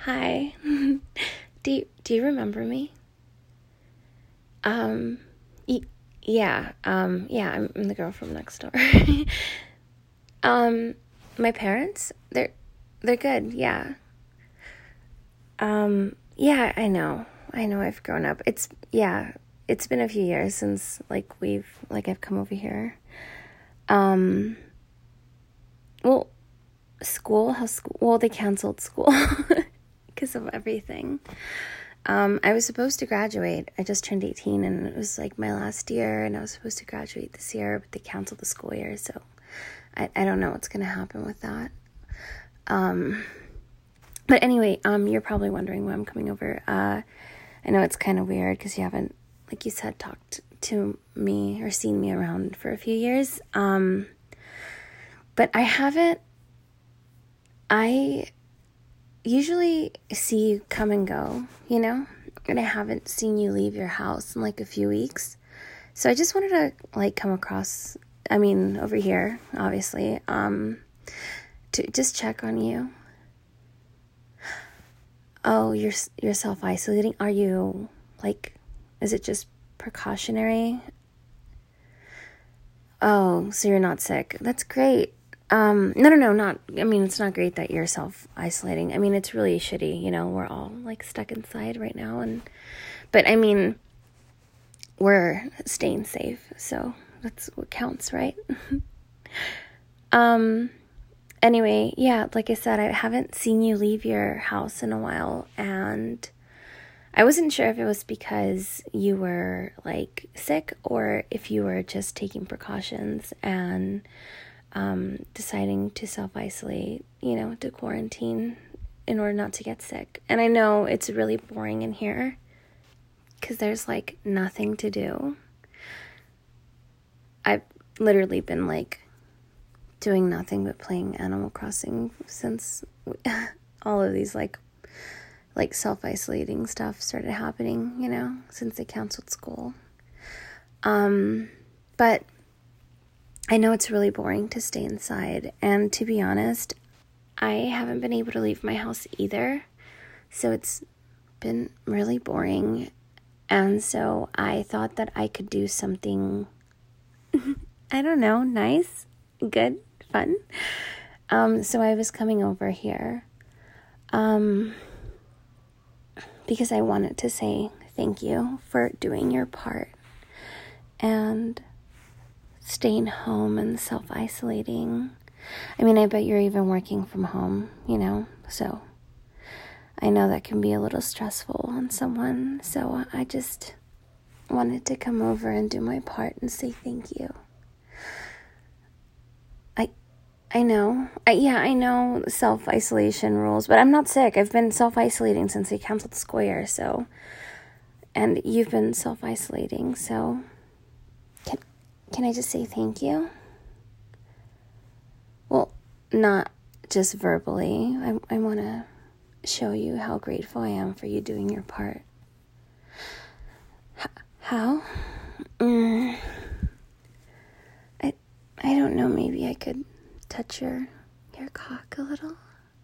Hi. Do you remember me? Um, yeah, I'm the girl from next door. Um, my parents, they're good, yeah. Yeah, I know I've grown up. It's been a few years since, I've come over here. Um, well, they canceled school because of everything. I was supposed to graduate. I just turned 18 and it was like my last year and I was supposed to graduate this year, but they canceled the school year. So I don't know what's going to happen with that. But anyway, you're probably wondering why I'm coming over. I know it's kind of weird because you haven't, like you said, talked to me or seen me around for a few years. But I usually see you come and go, and I haven't seen you leave your house in like a few weeks. So I just wanted to come across, over here, obviously, to just check on you. Oh, you're self-isolating? Are you, is it just precautionary? Oh, so you're not sick. That's great. No, it's not great that you're self-isolating. It's really shitty, we're all, stuck inside right now, but we're staying safe, so that's what counts, right? Anyway, yeah, like I said, I haven't seen you leave your house in a while, and I wasn't sure if it was because you were, sick, or if you were just taking precautions and deciding to self-isolate, to quarantine in order not to get sick. And I know it's really boring in here because there's, nothing to do. I've literally been, doing nothing but playing Animal Crossing since all of these, self-isolating stuff started happening, since they canceled school. But I know it's really boring to stay inside, and to be honest, I haven't been able to leave my house either, so it's been really boring, and so I thought that I could do something, I don't know, nice, good, fun. So I was coming over here, because I wanted to say thank you for doing your part, and staying home and self-isolating. I bet you're even working from home, so I know that can be a little stressful on someone, so I just wanted to come over and do my part and say thank you. I know self-isolation rules, but I'm not sick. I've been self-isolating since they canceled school year, and you've been self-isolating, so can I just say thank you? Well, not just verbally. I want to show you how grateful I am for you doing your part. How? I don't know, maybe I could touch your cock a little?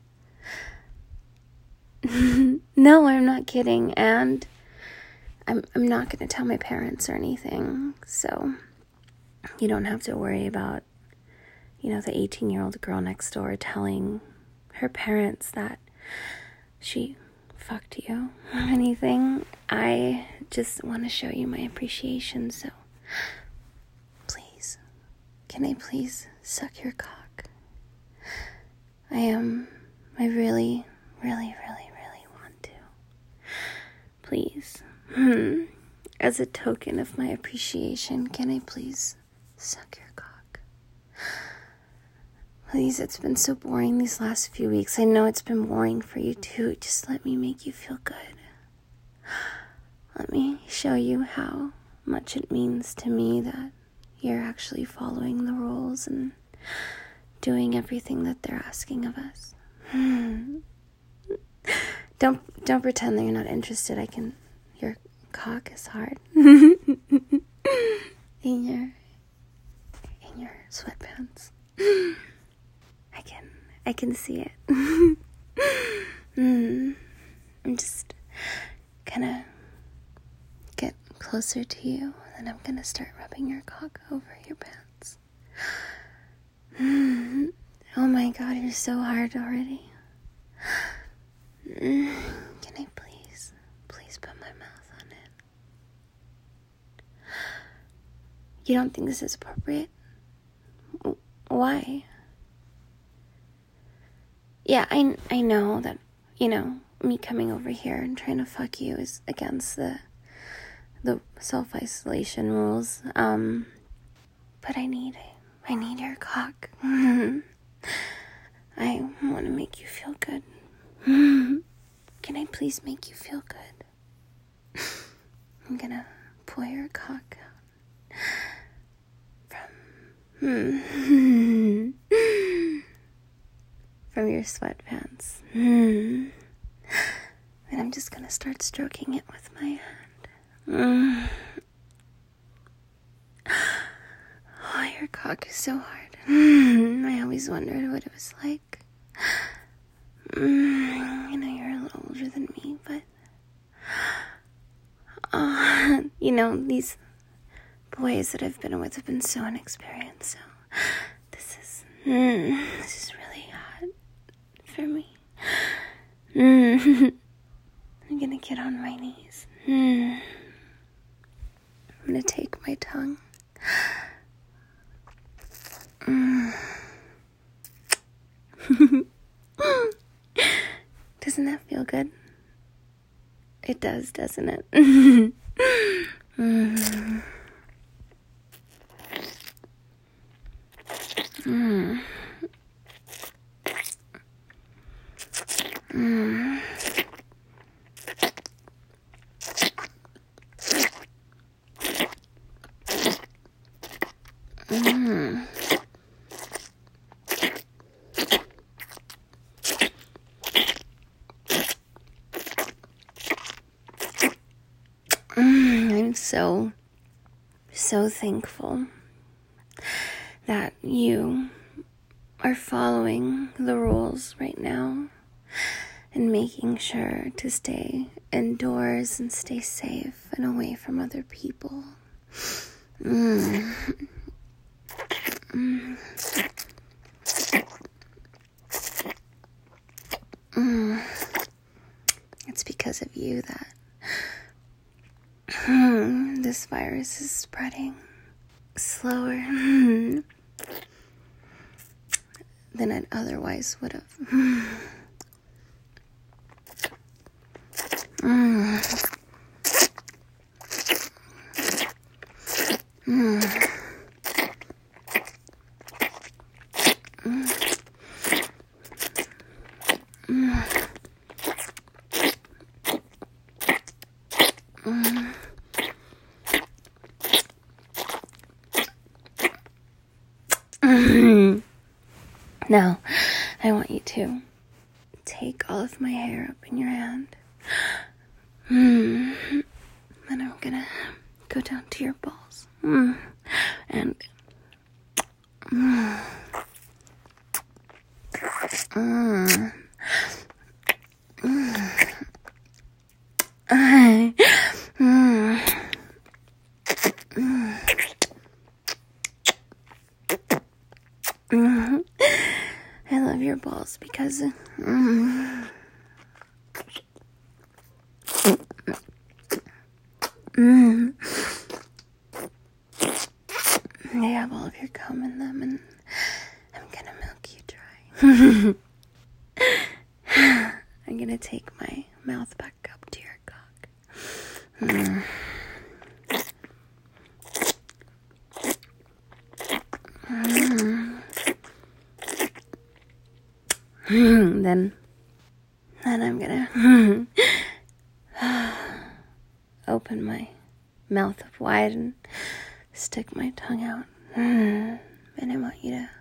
No, I'm not kidding, and I'm not going to tell my parents or anything, so you don't have to worry about, the 18-year-old girl next door telling her parents that she fucked you or anything. I just want to show you my appreciation, so please, can I please suck your cock? I really, really, really, really want to. Please. As a token of my appreciation, can I please suck your cock? Please, it's been so boring these last few weeks. I know it's been boring for you too. Just let me make you feel good. Let me show you how much it means to me that you're actually following the rules and doing everything that they're asking of us. Don't pretend that you're not interested. Your cock is hard. in your sweatpants. I can see it. closer to you, and then I'm gonna start rubbing your cock over your pants. Oh my god, you're so hard already. Can I please put my mouth on it? You don't think this is appropriate? Why? Yeah, I know that, me coming over here and trying to fuck you is against the self-isolation rules. But I need your cock. I want to make you feel good. Can I please make you feel good? I'm gonna pull your cock out from your sweatpants. And I'm just gonna start stroking it with my hand. Oh, your cock is so hard. I always wondered what it was like. I know you're a little older than me, but these boys that I've been with have been so inexperienced, so this is really hot for me. I'm gonna get on my knees. I'm gonna take my tongue. Doesn't that feel good? It does, doesn't it? I'm so thankful that you are following the rules right now and making sure to stay indoors and stay safe and away from other people. It's because of you that this virus is spreading slower than it otherwise would have. Now, I want you to take all of my hair up in your hand. And I'm gonna go down to your balls. And I love your balls because they have all of your cum in them, and I'm gonna milk you dry. I'm gonna take my mouth back up to your cock. Then I'm gonna open my mouth up wide and stick my tongue out. And I want you to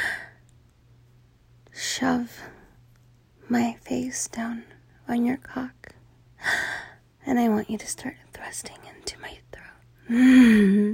shove my face down on your cock. And I want you to start thrusting into my throat.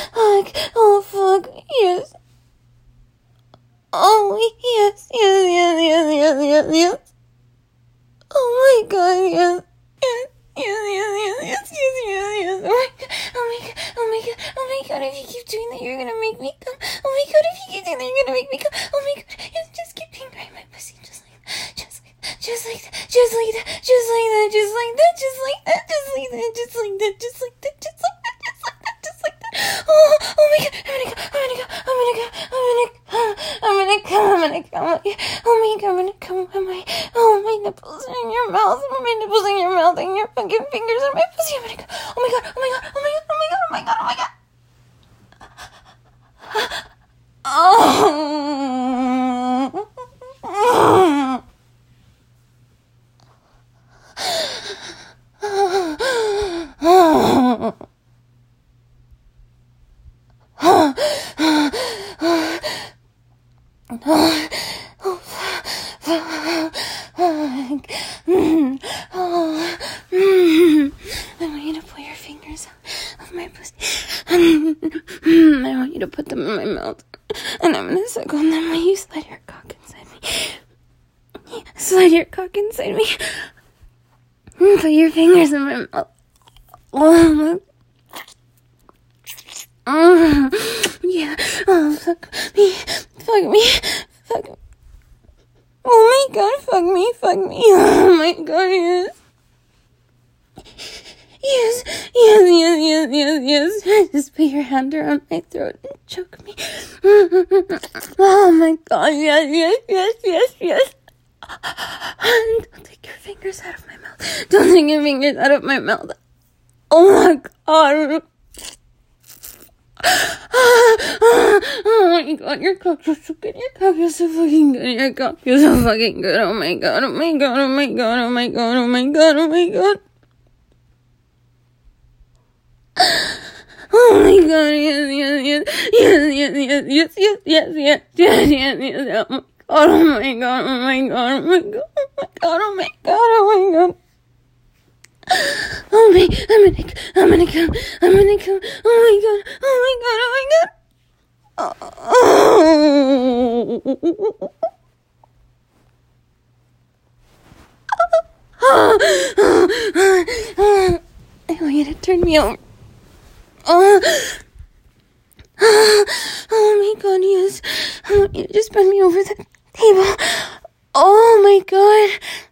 god, yes. Yes. Oh my god, if you keep doing that, you're gonna make me come. Oh my god, if you keep doing that, you're gonna make me come. Oh my god, yes, just keep fingering my pussy, just like that, just like that, just like that, just like that, just like that, just like that, just like that, just like that, just like that, just like that, just like that, just like that, just like that. Oh my god, I'm gonna come. Oh my god, oh my nipples are in your mouth, my nipples in your mouth, and your fucking fingers are my pussy. I'm gonna go. Oh my god. I want you to pull your fingers out of my pussy. I want you to put them in my mouth, and I'm gonna suck on them while you slide your cock inside me. Slide your cock inside me. Put your fingers in my mouth. Yeah. Oh, fuck me. Oh my god, fuck me. Oh my god, yes. Yes. Just put your hand around my throat and choke me. Oh my god, yes. And don't take your fingers out of my mouth. Oh my god. Oh my god, your cock is so good. Your cock is so fucking good. Oh my god. Oh my god, yes. Oh my god. I'm gonna come. Oh my god. I want you to turn me over. Oh my god, yes. I want you to just bend me over the table. Oh my god.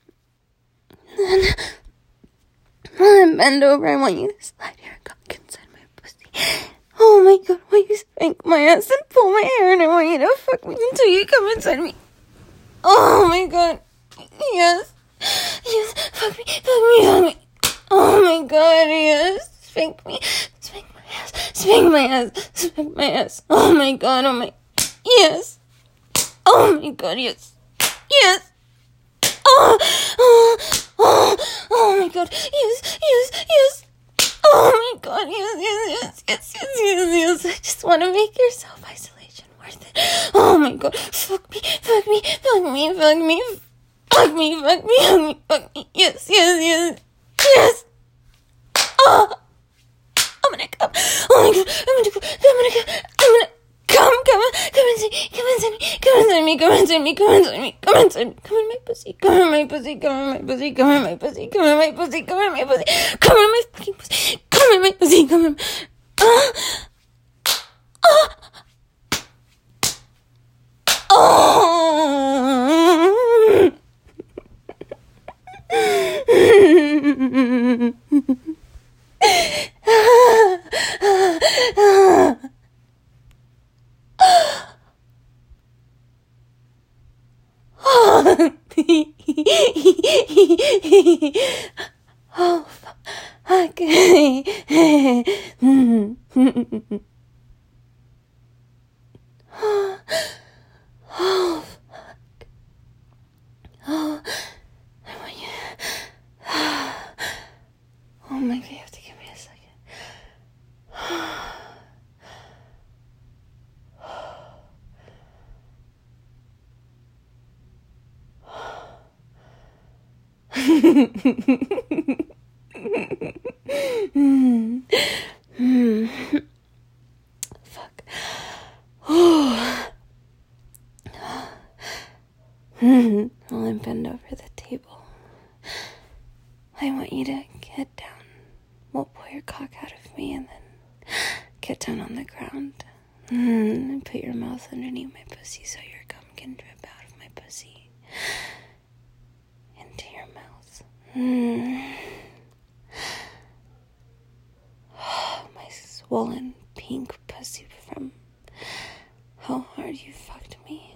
Then bend over. I want you to slide your cock inside my pussy. Oh my god, why you spank my ass and pull my hair, and I want you to fuck me until you come inside me. Oh my god. Yes. Fuck me. Oh my god, yes. Spank me. Spank my ass. Oh my god, yes. Oh my god, yes. Oh my god, yes. Oh my god, yes. I just want to make your self-isolation worth it. Oh my god, fuck me. Yes. Oh, I'm gonna come. Oh my god, I'm gonna come. Come inside me. Come inside me. Come in my pussy. Come in my pussy. Come in my fucking pussy. Come in my pussy. Come in my fucking pussy. Come in my pussy. Oh, fuck. Oh, fuck. Oh, I want you. Oh my god, you have to give me a second. Fuck. Well, I'm bent over the table. I want you to get down. Well, pull your cock out of me and then get down on the ground. And put your mouth underneath my pussy so your cum can drip out of my pussy into your mouth. My swollen pink pussy from how hard you fucked me.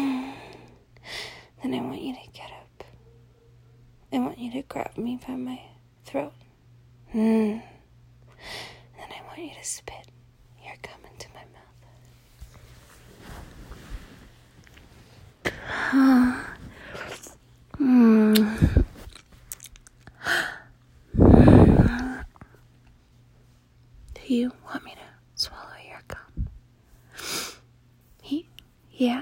Then I want you to get up. I want you to grab me by my throat. Then I want you to spit your cum into my mouth. Do you want me to swallow your cum? Yeah.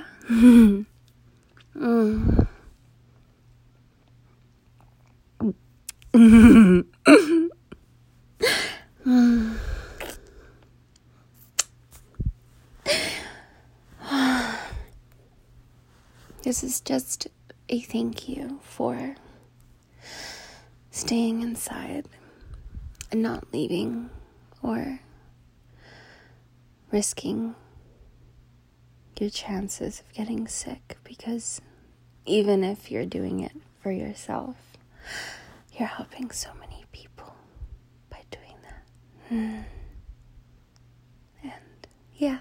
This is just a thank you for staying inside and not leaving or risking your chances of getting sick, because even if you're doing it for yourself, you're helping so many people by doing that. And yeah.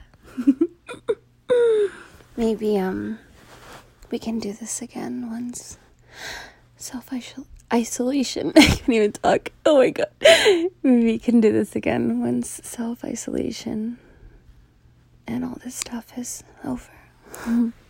Maybe we can do this again once self-isolation I can't even talk. Oh my god. Maybe we can do this again once self-isolation and all this stuff is over.